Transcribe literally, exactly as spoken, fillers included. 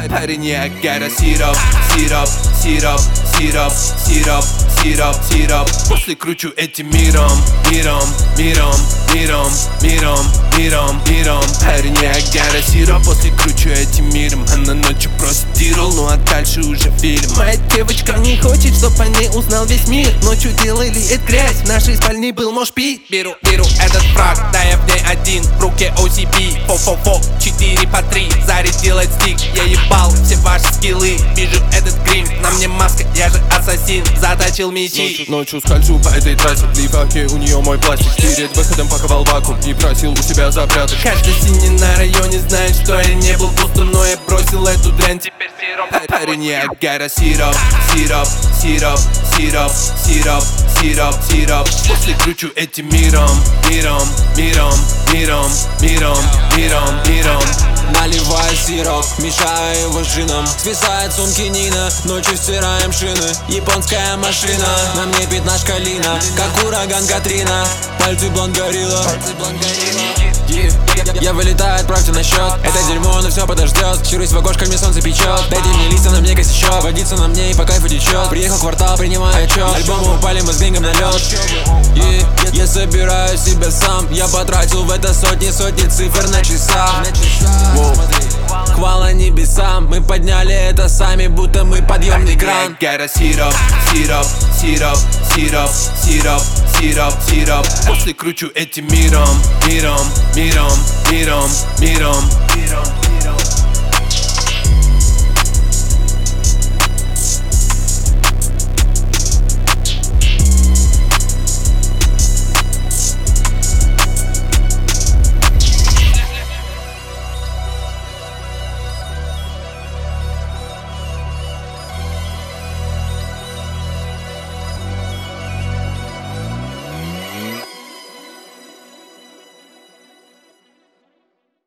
Парень, я гора сироп, сироп, сироп, сироп, сироп, сироп, сироп. После кручу этим миром, миром, миром, миром, миром, миром, миром. Парень, я гора сироп, после кручу этим миром. Она ночью просит дирл, ну а дальше уже фильм. Моя девочка не хочет, чтоб о ней узнал весь мир. Ночью делали это грязь, в нашей спальне был мошпит. Беру, беру этот фраг, да я в ней один. В руке о си би, фо-фо-фо, четыре по три. Зарядилась стик, я ебал все ваши скиллы. Вижу этот грим, на мне маска, я же ассасин. Заточил мечи. Ночью, ночью скольжу по этой трассе, в лифаке у нее мой пластик. Перед выходом паковал вакуум и просил у себя запрятать. Каждый синий на районе знает, что я не был пустым, но я бросил эту дрянь, теперь сироп. Парень, я гора сироп, сироп, сироп, сироп, сироп, сироп, сироп. После кручу этим миром, миром, миром, миром, миром, миром, миром. Наливаю сироп, мешаю его джином. Свисает сумки Нина, ночью стираем шины. Японская машина, на мне пятнашка Лина. Как ураган Катрина, пальцы блонд горилла. Yeah. Я вылетаю, отправьте на счет. Это дерьмо, но все подождет. Чирусь в окошко, мне солнце печет. Дайте мне листья, на мне косячок. Водиться на мне и по кайфу течет. Приехал в квартал, принимаю отчет. Альбомы упали, мы с грингом на лед. Yeah. Я собираю себя сам. Я потратил в это сотни, сотни цифр на часах. Wow. Хвала небесам, мы подняли это сами, будто мы подъемный кран. Гора сироп, сироп, сироп, сироп, сироп, сироп, сироп. После кручу этим миром, миром, миром, миром, миром, миром, миром.